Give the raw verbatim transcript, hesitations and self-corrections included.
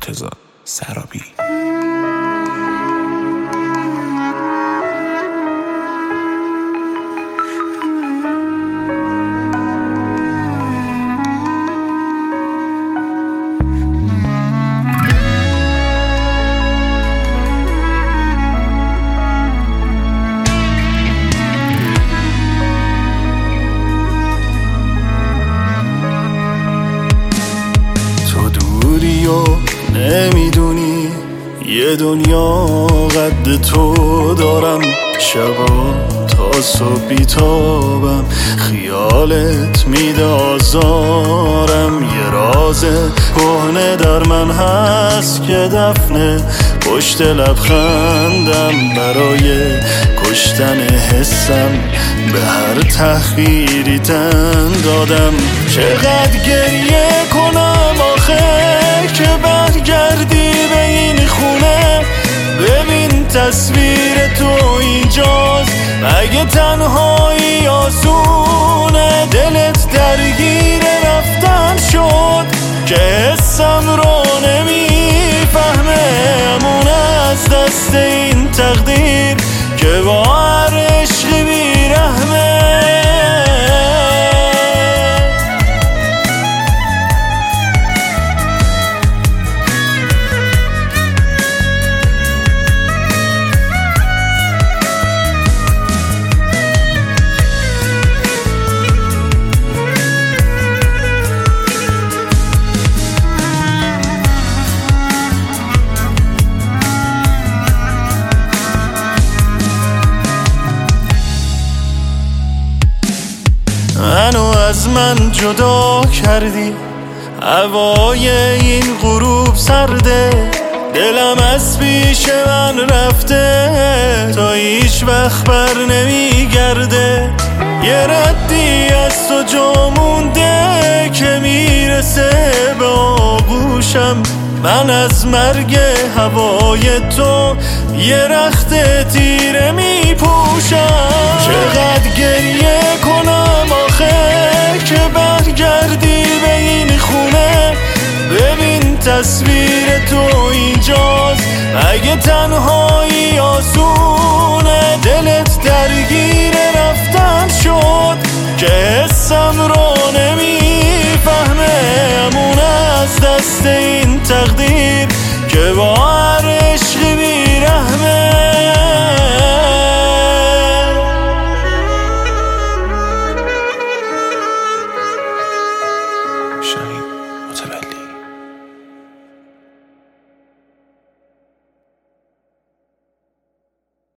مرتضی سرابی. نمیدونی یه دنیا قد تو دارم، شبا تا صبح بیتابم خیالت میده آزارم. یه راز کهنه در من هست که دفنه پشت لبخندم، برای کشتن حسم به هر تحقیری تن دادم. چقدر گریه کنم آخه که برگردی به این خونه، ببین تصویر تو اینجاست، اگه تنهایی آسونه. دلت درگیر رفتن شد که حسم رو نمیفهمه، امون از دست این تقدیر که با هر عشقی بیرحمه. منو از من جدا کردی، هوای این غروب سرده، دلم از پیش من رفته تا هیچ وقت بر نمیگرده. یه ردی از تو جا مونده که میرسه به آغوشم، من از مرگ هوای تو یه رخت تیره میپوشم. چقدر گریه کنم آخه که برگردی به این خونه، ببین تصویر تو اینجاست، اگه تنهایی آسونه. دلت درگیر رفتن شد که حسم رو نمیفهمه، امون از دست این تقدیر که با